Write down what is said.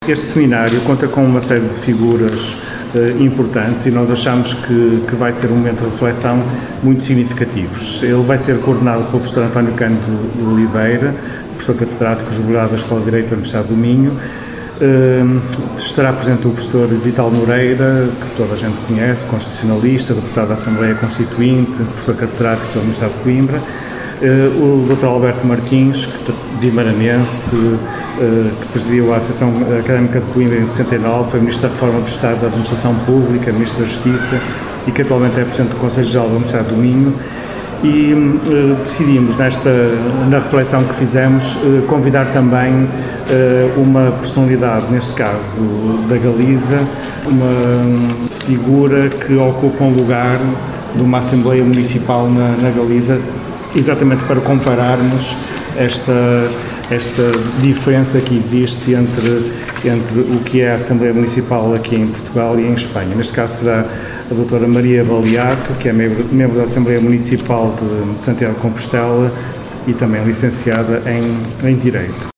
Este seminário conta com uma série de figuras importantes e nós achamos que vai ser um momento de reflexão muito significativos. Ele vai ser coordenado pelo professor António Cândido de Oliveira, professor catedrático jubilado da Escola de Direito da Universidade do Minho. Estará presente o professor Vital Moreira, que toda a gente conhece, constitucionalista, deputado da Assembleia Constituinte, professor catedrático da Universidade de Coimbra. O Dr. Alberto Martins, guimaranense, que presidiu a Associação Académica de Coimbra em 69, foi Ministro da Reforma do Estado da Administração Pública, Ministro da Justiça e que atualmente é Presidente do Conselho Geral da Universidade do Minho. E decidimos, na reflexão que fizemos, convidar também uma personalidade, neste caso da Galiza, uma figura que ocupa um lugar de uma Assembleia Municipal na Galiza, exatamente para compararmos esta diferença que existe entre o que é a Assembleia Municipal aqui em Portugal e em Espanha. Neste caso será a doutora Maria Baliato, que é membro da Assembleia Municipal de Santiago de Compostela e também licenciada em Direito.